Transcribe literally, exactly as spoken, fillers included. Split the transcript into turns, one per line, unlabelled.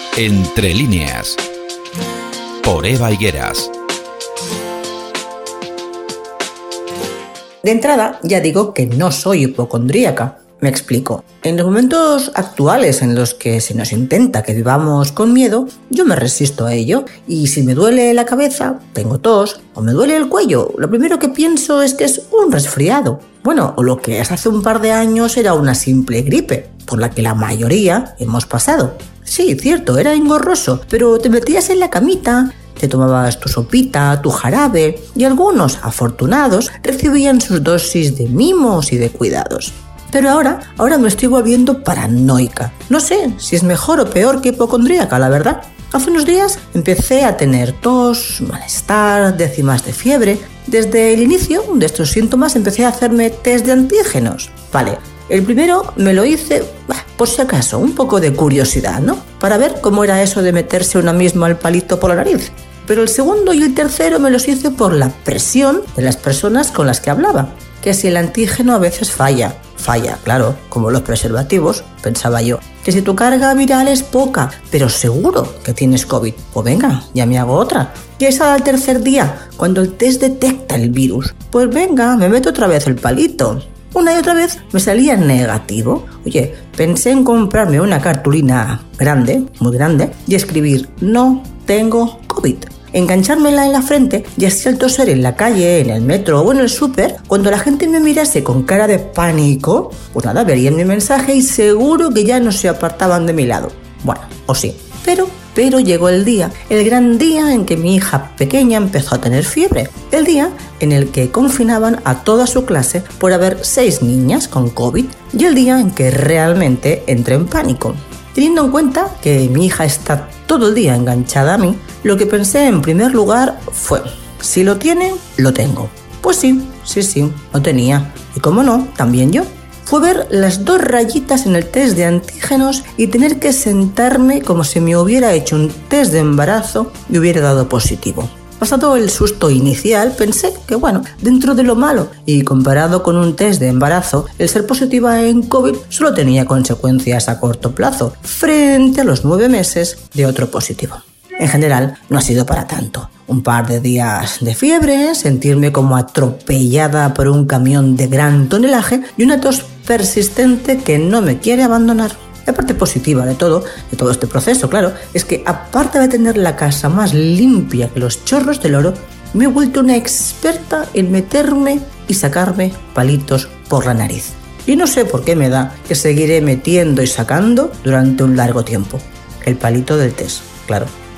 Entre líneas, por Eva Higueras.
De entrada, ya digo que no soy hipocondríaca. Me explico. En los momentos actuales en los que se nos intenta que vivamos con miedo, yo me resisto a ello. Y si me duele la cabeza, tengo tos, o me duele el cuello, lo primero que pienso es que es un resfriado. Bueno, o lo que hace un par de años era una simple gripe, por la que la mayoría hemos pasado. Sí, cierto, era engorroso, pero te metías en la camita, te tomabas tu sopita, tu jarabe, y algunos, afortunados, recibían sus dosis de mimos y de cuidados. Pero ahora, ahora me estoy volviendo paranoica. No sé si es mejor o peor que hipocondríaca, la verdad. Hace unos días empecé a tener tos, malestar, décimas de fiebre. Desde el inicio de estos síntomas empecé a hacerme test de antígenos. Vale, el primero me lo hice, bah, por si acaso, un poco de curiosidad, ¿no? Para ver cómo era eso de meterse una misma el palito por la nariz. Pero el segundo y el tercero me los hice por la presión de las personas con las que hablaba. Que si el antígeno a veces falla, falla, claro, como los preservativos, pensaba yo. Que si tu carga viral es poca, pero seguro que tienes COVID, pues venga, ya me hago otra. Y es al tercer día, cuando el test detecta el virus, pues venga, me meto otra vez el palito. Una y otra vez me salía negativo. Oye, pensé en comprarme una cartulina grande, muy grande, y escribir no tengo COVID. Enganchármela en la frente y así al toser en la calle, en el metro o en el súper, cuando la gente me mirase con cara de pánico, pues nada, verían mi mensaje y seguro que ya no se apartaban de mi lado. Bueno, o sí. Pero, pero llegó el día, el gran día en que mi hija pequeña empezó a tener fiebre. El día en el que confinaban a toda su clase por haber seis niñas con COVID y el día en que realmente entré en pánico. Teniendo en cuenta que mi hija está todo el día enganchada a mí, lo que pensé en primer lugar fue, si lo tiene, lo tengo. Pues sí, sí, sí, lo tenía. Y cómo no, también yo. Fue ver las dos rayitas en el test de antígenos y tener que sentarme como si me hubiera hecho un test de embarazo y hubiera dado positivo. Pasado el susto inicial, pensé que bueno, dentro de lo malo y comparado con un test de embarazo, el ser positiva en COVID solo tenía consecuencias a corto plazo, frente a los nueve meses de otro positivo. En general, no ha sido para tanto. Un par de días de fiebre, sentirme como atropellada por un camión de gran tonelaje y una tos persistente que no me quiere abandonar. La parte positiva de todo, de todo este proceso, claro, es que aparte de tener la casa más limpia que los chorros del oro, me he vuelto una experta en meterme y sacarme palitos por la nariz. Y no sé por qué me da que seguiré metiendo y sacando durante un largo tiempo. El palito del test, claro.